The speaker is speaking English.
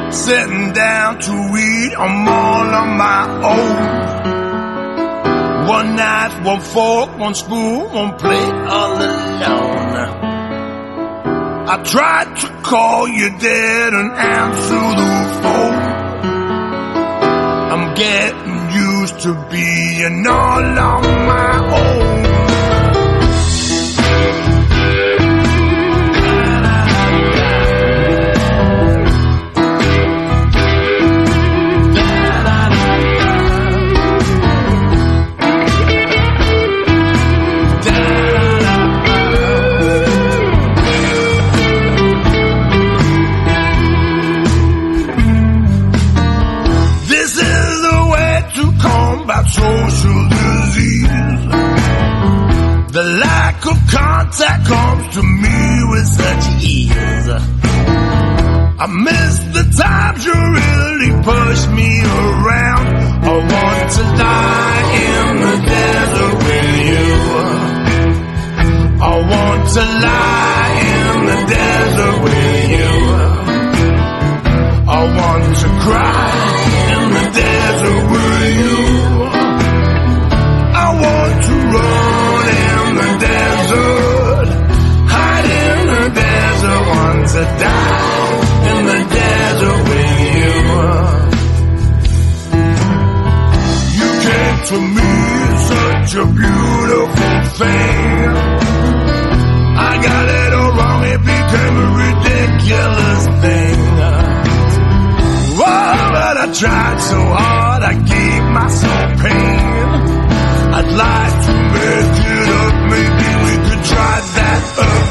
Sitting down to eat, I'm all on my own. One knife, one fork, one spoon, one plate, all alone. I tried to call you, didn't answer the phone. I'm getting used to being all on my own. Social disease. The lack of contact comes to me with such ease. I miss the times you really pushed me around. I want to die in the desert with you. I want to lie in the desert with you. I want to cry in the desert with you. I want to run in the desert, hide in the desert, want to die in the desert with you. You came to me such a beautiful thing. I got it all wrong, it became a ridiculous thing. Oh, but I tried so hard, I gave myself pain. I'd like to make it up, maybe we could try that again.